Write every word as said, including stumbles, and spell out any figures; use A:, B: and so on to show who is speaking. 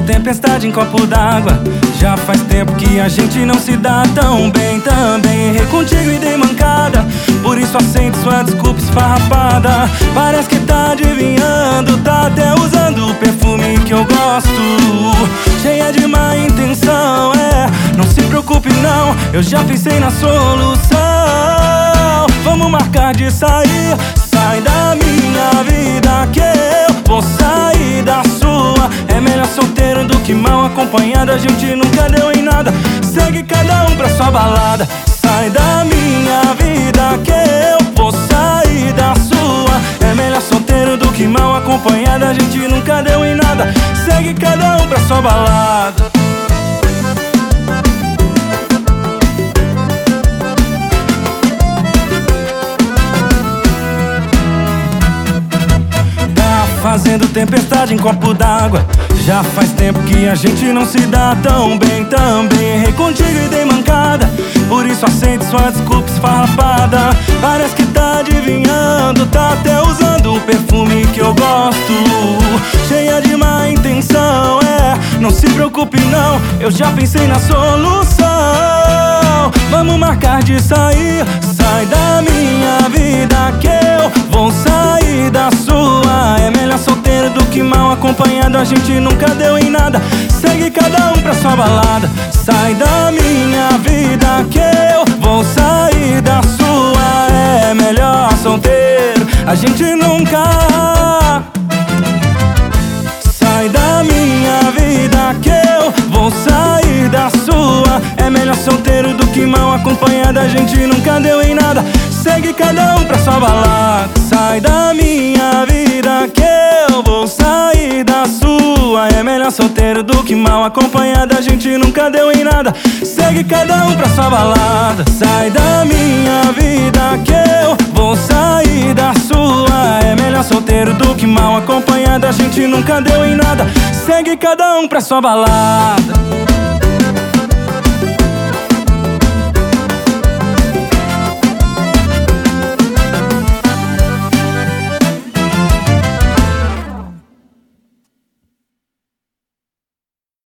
A: tempestade em copo d'água. Já faz tempo que a gente não se dá tão bem. Também errei contigo e dei mancada, por isso aceito sua desculpa esfarrapada. Parece que tá adivinhando, tá até usando o perfume que eu gosto. Cheia de má intenção, é, não se preocupe não, eu já pensei na solução. Vamos marcar de sair, sai da minha vida que eu vou sair da sua. É melhor solteiro do que mal acompanhado, a gente nunca deu em nada. Segue cada um pra sua balada. Sai da minha vida que eu vou sair da sua. É melhor solteiro do que mal acompanhado, a gente nunca deu em nada. Segue cada um pra sua balada. Fazendo tempestade em copo d'água. Já faz tempo que a gente não se dá tão bem. Também errei contigo e dei mancada, por isso aceito sua desculpa esfarrapada. Parece que tá adivinhando, tá até usando o perfume que eu gosto. Cheia de má intenção, é, não se preocupe não, eu já pensei na solução. Vamos marcar de sair, sai da minha vida que eu vou sair da sua. É melhor solteiro do que mal acompanhado, a gente nunca deu em nada. Segue cada um pra sua balada. Sai da minha vida que eu vou sair da sua. É melhor solteiro, a gente nunca. Sai da minha vida que eu vou sair da sua. É melhor solteiro do que mal acompanhado, a gente nunca deu em nada. Segue cada um pra sua balada. Sai da minha vida que eu vou sair da sua. É melhor solteiro do que mal acompanhado, a gente nunca deu em nada. Segue cada um pra sua balada. Sai da minha vida que eu vou sair da sua. É melhor solteiro do que mal acompanhado, a gente nunca deu em nada. Segue cada um pra sua balada.